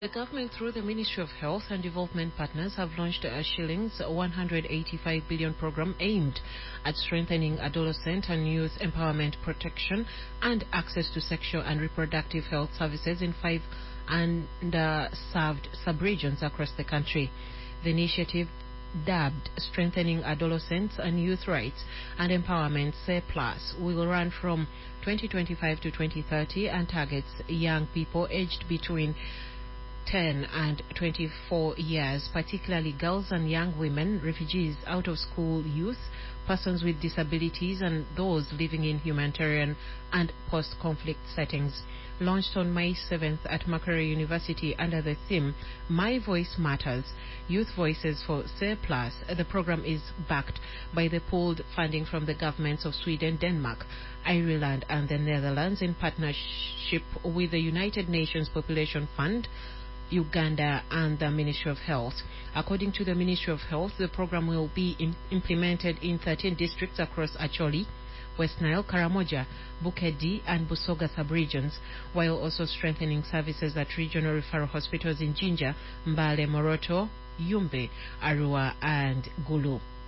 The government, through the Ministry of Health and Development Partners, have launched a shillings 185 billion program aimed at strengthening adolescent and youth empowerment, protection, and access to sexual and reproductive health services in 5 underserved sub-regions across the country. The initiative, dubbed Strengthening Adolescents and Youth Rights and Empowerment (SARE+), will run from 2025 to 2030 and targets young people aged between 10 and 24 years, particularly girls and young women, refugees, out-of-school youth, persons with disabilities, and those living in humanitarian and post-conflict settings. Launched on May 7th at Makerere University under the theme My Voice Matters, Youth Voices for SARE+, the program is backed by the pooled funding from the governments of Sweden, Denmark, Ireland, and the Netherlands in partnership with the United Nations Population Fund, Uganda, and the Ministry of Health. According to the Ministry of Health, the program will be implemented in 13 districts across Acholi, West Nile, Karamoja, Bukedi, and Busoga sub-regions, while also strengthening services at regional referral hospitals in Jinja, Mbale, Moroto, Yumbe, Arua, and Gulu.